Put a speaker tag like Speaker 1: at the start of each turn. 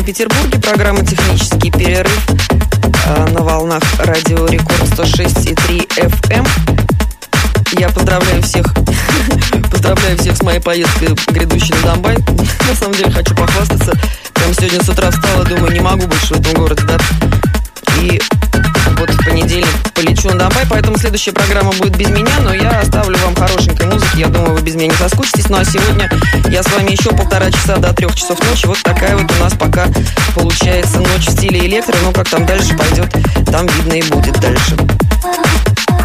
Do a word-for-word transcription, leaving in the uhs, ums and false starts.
Speaker 1: Санкт-Петербурге. Программа «Технический перерыв» на волнах радио Рекорд сто шесть и три эф эм. Я поздравляю всех, поздравляю всех с моей поездкой грядущей на Донбай. На самом деле хочу похвастаться. Прям сегодня с утра встала, думаю, не могу больше в этом городе, да. И вот в понедельник полечу на Донбай, поэтому следующая программа будет без меня, но я оставлю вам хорошенькой музыки, я думаю, вы без меня не соскучитесь. Ну а сегодня я с вами еще полтора часа до трех часов ночи. Вот такая вот у нас пока получается ночь в стиле электро. Ну как там дальше пойдет, там видно и будет дальше.